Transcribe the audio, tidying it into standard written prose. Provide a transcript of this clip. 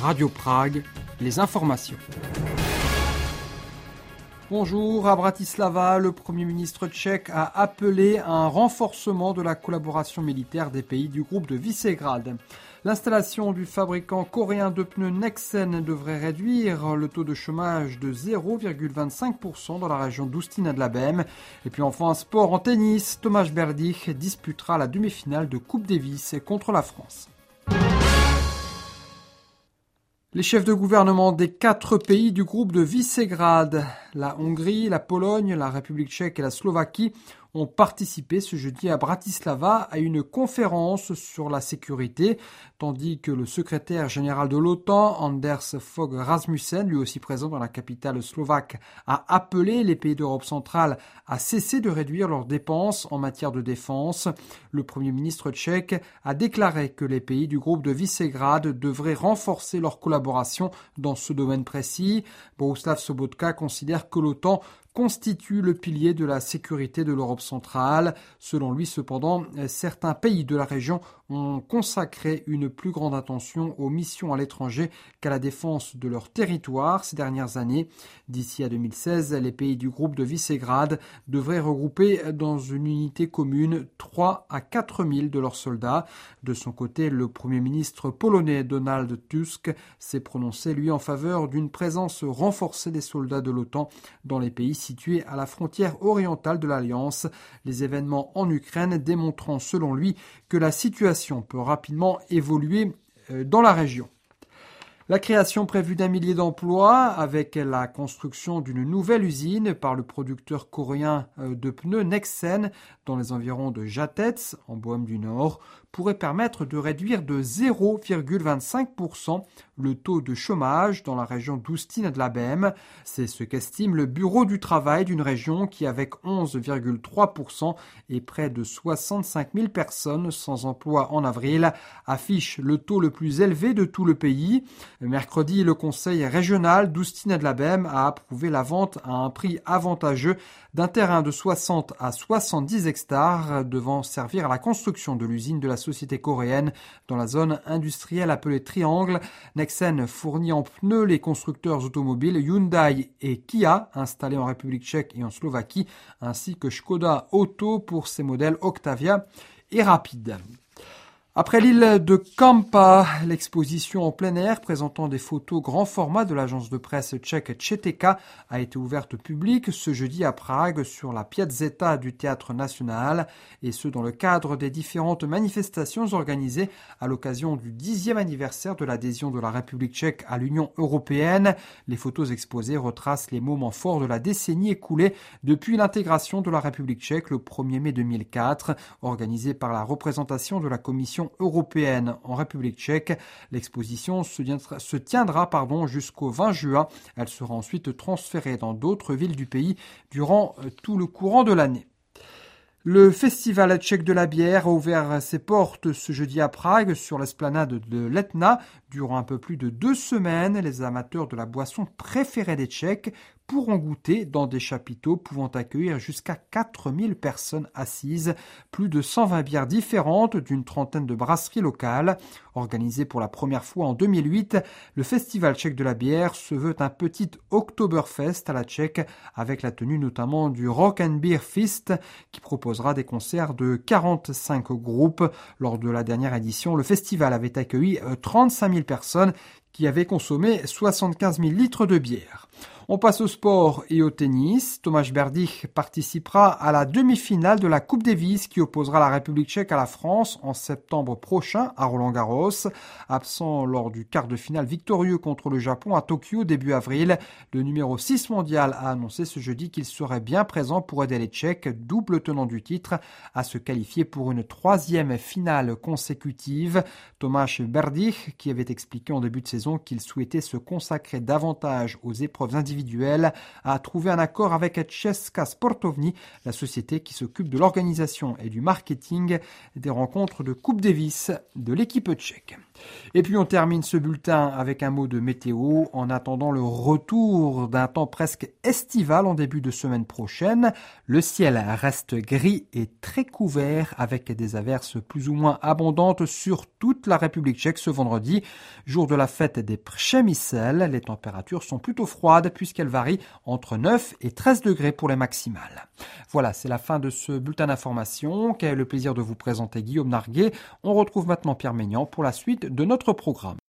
Radio Prague, les informations. Bonjour, à Bratislava, le Premier ministre tchèque a appelé à un renforcement de la collaboration militaire des pays du groupe de Visegrad. L'installation du fabricant coréen de pneus Nexen devrait réduire le taux de chômage de 0,25% dans la région d'Ústí nad Labem. Et puis enfin, sport en tennis, Tomáš Berdych disputera la demi-finale de Coupe Davis contre la France. Les chefs de gouvernement des 4 pays du groupe de Visegrad, la Hongrie, la Pologne, la République tchèque et la Slovaquie, ont participé ce jeudi à Bratislava à une conférence sur la sécurité, tandis que le secrétaire général de l'OTAN, Anders Fogh Rasmussen, lui aussi présent dans la capitale slovaque, a appelé les pays d'Europe centrale à cesser de réduire leurs dépenses en matière de défense. Le Premier ministre tchèque a déclaré que les pays du groupe de Visegrad devraient renforcer leur collaboration dans ce domaine précis. Bohuslav Sobotka considère que l'OTAN constitue le pilier de la sécurité de l'Europe centrale. Selon lui, cependant, certains pays de la région ont consacré une plus grande attention aux missions à l'étranger qu'à la défense de leur territoire ces dernières années. D'ici à 2016, les pays du groupe de Visegrad devraient regrouper dans une unité commune 3 à 4 000 de leurs soldats. De son côté, le Premier ministre polonais Donald Tusk s'est prononcé, lui, en faveur d'une présence renforcée des soldats de l'OTAN dans les pays situés à la frontière orientale de l'Alliance. Les événements en Ukraine démontrant, selon lui, que la situation peut rapidement évoluer dans la région. La création prévue d'1 millier d'emplois avec la construction d'une nouvelle usine par le producteur coréen de pneus Nexen dans les environs de Žatec, en Bohême du Nord, pourrait permettre de réduire de 0,25% le taux de chômage dans la région d'Ústí nad Labem. C'est ce qu'estime le Bureau du travail d'une région qui, avec 11,3% et près de 65 000 personnes sans emploi en avril, affiche le taux le plus élevé de tout le pays. Mercredi, le conseil régional d'Ústí nad Labem a approuvé la vente à un prix avantageux d'un terrain de 60 à 70 hectares devant servir à la construction de l'usine de la société coréenne dans la zone industrielle appelée Triangle. Nexen fournit en pneus les constructeurs automobiles Hyundai et Kia installés en République tchèque et en Slovaquie, ainsi que Škoda Auto pour ses modèles Octavia et Rapide. Après l'île de Kampa, l'exposition en plein air présentant des photos grand format de l'agence de presse tchèque Četeka a été ouverte au public ce jeudi à Prague sur la Piazzetta du Théâtre National, et ce dans le cadre des différentes manifestations organisées à l'occasion du 10e anniversaire de l'adhésion de la République tchèque à l'Union européenne. Les photos exposées retracent les moments forts de la décennie écoulée depuis l'intégration de la République tchèque le 1er mai 2004, organisée par la représentation de la Commission européenne en République tchèque. L'exposition se tiendra jusqu'au 20 juin. Elle sera ensuite transférée dans d'autres villes du pays durant tout le courant de l'année. Le Festival tchèque de la bière a ouvert ses portes ce jeudi à Prague sur l'esplanade de l'Etna. Durant un peu plus de 2 semaines, les amateurs de la boisson préférée des Tchèques pourront goûter dans des chapiteaux pouvant accueillir jusqu'à 4000 personnes assises. Plus de 120 bières différentes d'une trentaine de brasseries locales. Organisé pour la première fois en 2008, le Festival tchèque de la bière se veut un petit Oktoberfest à la tchèque, avec la tenue notamment du Rock and Beer Fest qui proposera des concerts de 45 groupes. Lors de la dernière édition, le festival avait accueilli 35 000 personnes qui avaient consommé 75 000 litres de bière. On passe au sport et au tennis. Tomáš Berdych participera à la demi-finale de la Coupe Davis qui opposera la République tchèque à la France en septembre prochain à Roland-Garros. Absent lors du quart de finale victorieux contre le Japon à Tokyo début avril, le numéro 6 mondial a annoncé ce jeudi qu'il serait bien présent pour aider les Tchèques, double tenant du titre, à se qualifier pour une 3e finale consécutive. Tomáš Berdych, qui avait expliqué en début de saison qu'il souhaitait se consacrer davantage aux épreuves individuelles individuelle a trouvé un accord avec Česká sportovní, la société qui s'occupe de l'organisation et du marketing des rencontres de Coupe Davis de l'équipe tchèque. Et puis on termine ce bulletin avec un mot de météo en attendant le retour d'un temps presque estival en début de semaine prochaine. Le ciel reste gris et très couvert avec des averses plus ou moins abondantes sur toute la République tchèque ce vendredi, jour de la fête des Přemysl. Les températures sont plutôt froides puisqu'elles varient entre 9 et 13 degrés pour les maximales. Voilà, c'est la fin de ce bulletin d'information qu'a eu le plaisir de vous présenter Guillaume Narguet. On retrouve maintenant Pierre Maignan pour la suite de notre programme.